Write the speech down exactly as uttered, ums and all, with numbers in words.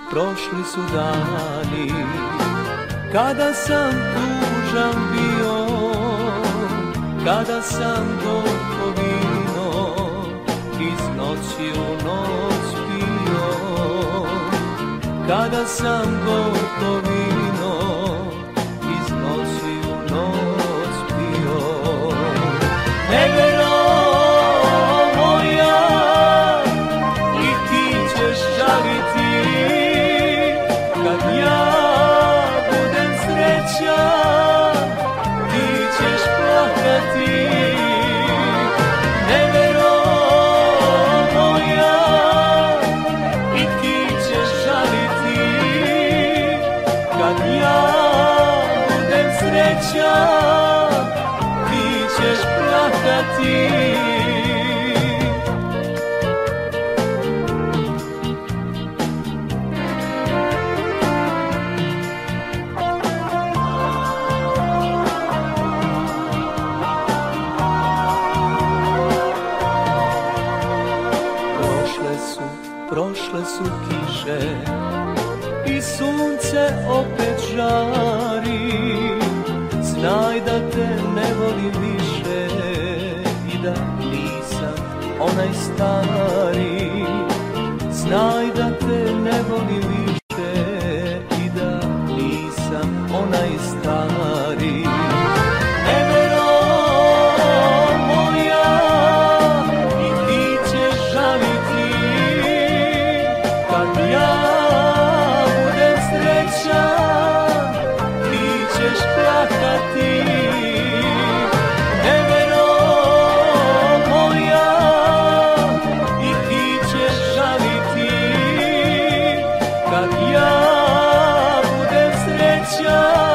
prošli su dani, kada sam tužan bio, kada sam gorko vino iz noći u noć pio, kada sam gorko vino iz noći u noć pio. Nevero moja, i ti ćeš žaliti kad ja budem srećan, ti ćeš plakati. Nevero moja, i ti ćeš žaliti kad ja budem srećan, ti ćeš plakati. Prošle su kiše i sunce opet žari, znaj da te ne volim više i da nisam onaj stari, znaj da te ne volim više i da nisam onaj stari. Nevero moja, i ti ćeš žaliti kad ja budem srećan, ti ćeš plakati. Nevero moja, i ti ćeš žaliti kad ja budem srećan,